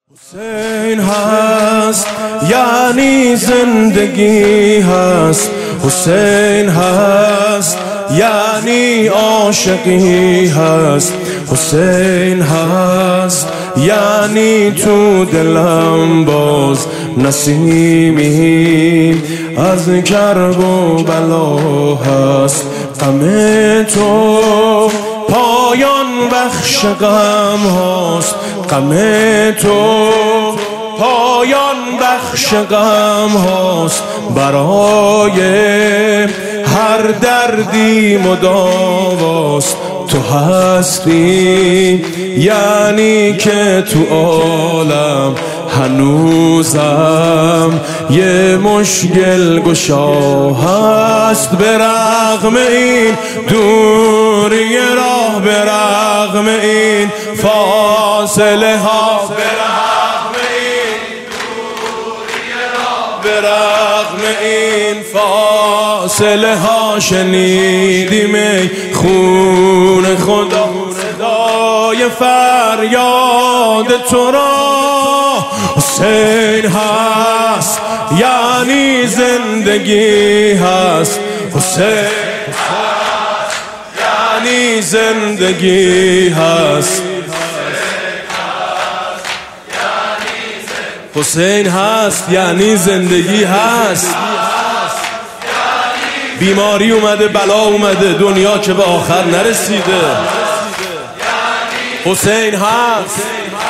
حسین هست یعنی زندگی هست، حسین هست یعنی عاشقی هست، حسین هست یعنی تو دلم باز نسیمی از کرب و بلا هست. غم تو پایان بخش غم هاست، غم تو پایان بخش غم هاست، برای هر دردی مداواست. تو هستی یعنی که تو عالم هنوزم یه مشکل گشا هست. به رغم این دوری راه، به رغم این فاصله ها، به رغم این دوری راه، به رغم این فاصله ها شنیدیم ای خون خدا صدای فریاد تو را. حسین هست یعنی زندگی هست، حسین هست یعنی زندگی هست، حسین هست یعنی زندگی هست. بیماری اومده، بلا اومده، دنیا که به آخر نرسیده. حسین هست،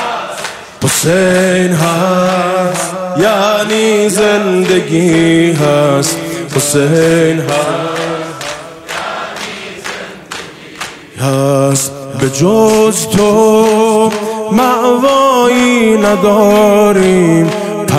حسین هست یعنی زندگی هست، حسین هست. به جز تو مأوایی نداریم،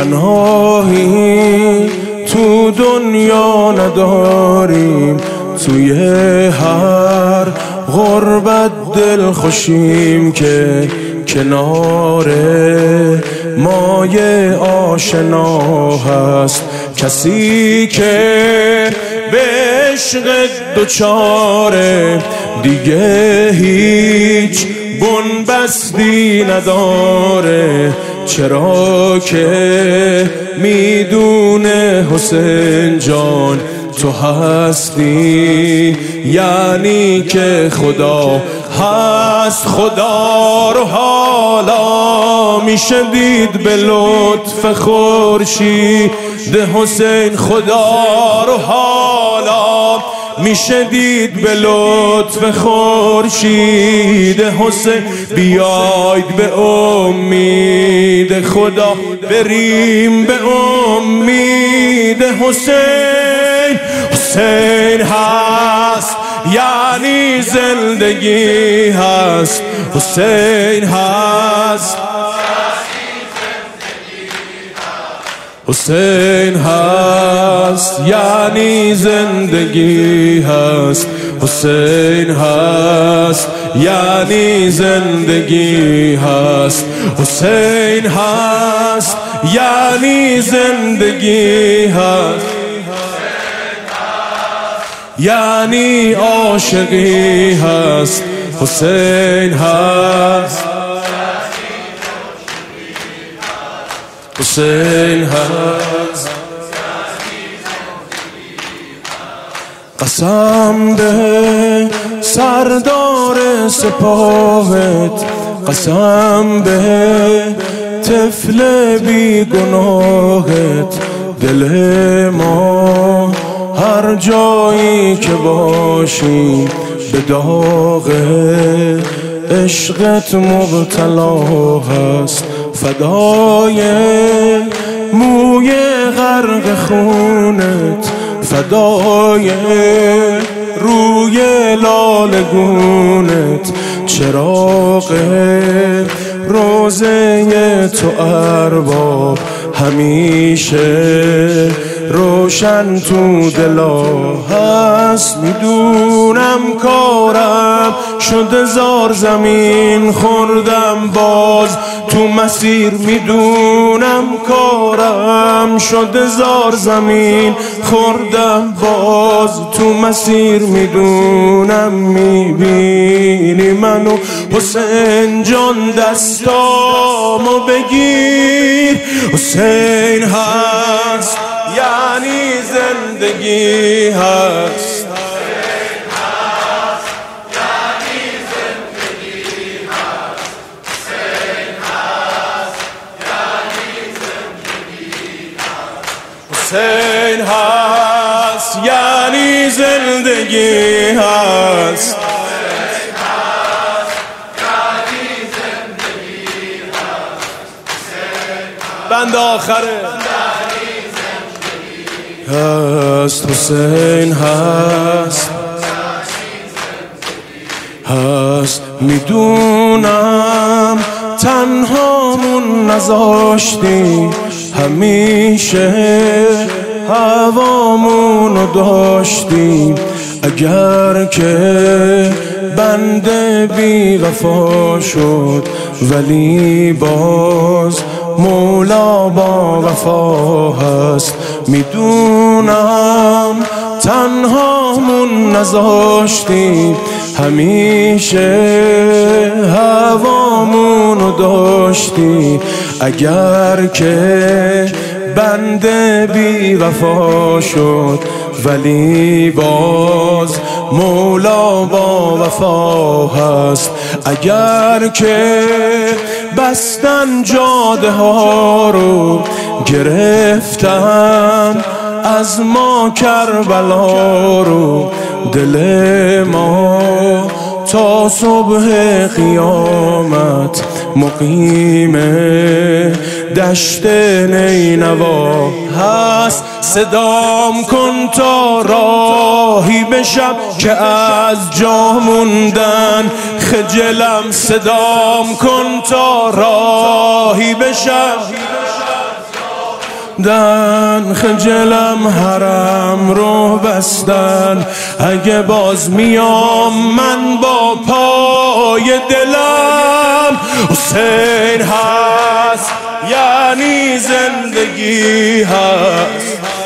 پناهی تو دنیا نداریم. توی هر غربت دل خوشیم که کنار ما یه آشنا هست. کسی که به عشق دوچاره دیگه هیچ بنبستی نداره، چرا که میدونه حسین جان تو هستی یعنی که خدا هست. خدا رو حالا میشه دید به لطف خورشید حسین، خدا رو حالا میشه دید به لطف خورشید حسین. بیاید به امید خدا بریم به امید حسین. حسین هست یعنی زندگی هست، حسین هست، حسین هست یعنی زندگی هست، حسین هست یعنی زندگی هست، حسین هست یعنی زندگی هست، یعنی عاشقی هست. حسین هست، حسین هست. قسم به سردار سپاهت، قسم به طفل بی گناهت. دل ما هر جایی که باشی به داغ عشقت مبتلا هست. فدای موی غرق خونت، فدای روی لالگونت. چراغ روزه تو ارباب همیشه روشن تو دلا هست. میدونم کارم شده زار زمین خوردم باز تو مسیر، میدونم کارم شده زار زمین خوردم باز تو مسیر. میدونم میبینی منو حسین جان دستامو بگیر. حسین هست یعنی زندگی هست. حسین هست یعنی زندگی هست. بند آخره هست. حسین هست هست. میدونم تنهامون نذاشتی، همیشه هوامونو داشتی. اگر که بنده بی وفا شد، ولی باز مولا با وفا هست. میدونم تنهامون نذاشتی، همیشه هوامونو داشتی. اگر که بنده بی وفا شد، ولی باز مولا با وفا هست. اگر که بستن جاده ها رو، گرفتن از ما کربلا رو، دل ما تا صبح قیامت مقیم دشت نینوا هست. صدام کن تا راهی بشم که از جا موندن خجلم. صدام کن تا راهی بشم خجلم. حرم رو بستن، اگه باز میام من با پای دلم. حسین هست یعنی زندگی هست.